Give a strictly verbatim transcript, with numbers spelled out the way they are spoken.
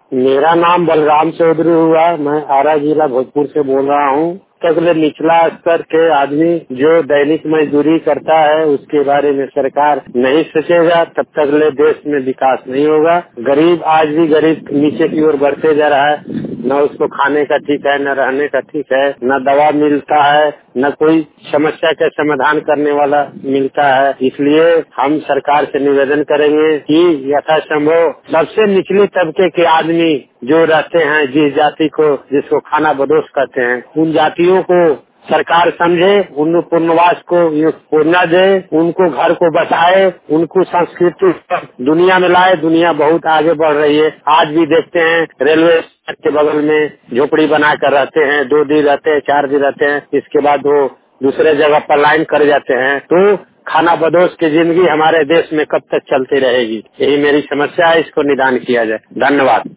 मेरा नाम बलराम चौधरी हुआ। मैं आरा जिला भोजपुर से बोल रहा हूँ। तकले निचला स्तर के आदमी जो दैनिक मजदूरी करता है उसके बारे में सरकार नहीं सोचेगा तब तक ले देश में विकास नहीं होगा। गरीब आज भी गरीब नीचे की ओर बढ़ते जा रहा है। न उसको खाने का ठीक है, न रहने का ठीक है, न दवा मिलता है, न कोई समस्या का समाधान करने वाला मिलता है। इसलिए हम सरकार से निवेदन करेंगे कि यथासंभव सबसे निचले तबके के आदमी जो रहते हैं, जिस जाति को जिसको खाना बदोश कहते हैं, उन जातियों को सरकार समझे, उन पुनर्वास को पूर्णा दे, उनको घर को बचाए, उनको संस्कृति दुनिया में लाए। दुनिया बहुत आगे बढ़ रही है। आज भी देखते हैं रेलवे के बगल में झोपड़ी बना कर रहते हैं, दो दिन रहते हैं, चार दिन रहते हैं, इसके बाद वो दूसरे जगह पलायन कर जाते हैं। तो खाना बदोश की जिंदगी हमारे देश में कब तक चलती रहेगी? यही मेरी समस्या है, इसको निदान किया जाए। धन्यवाद।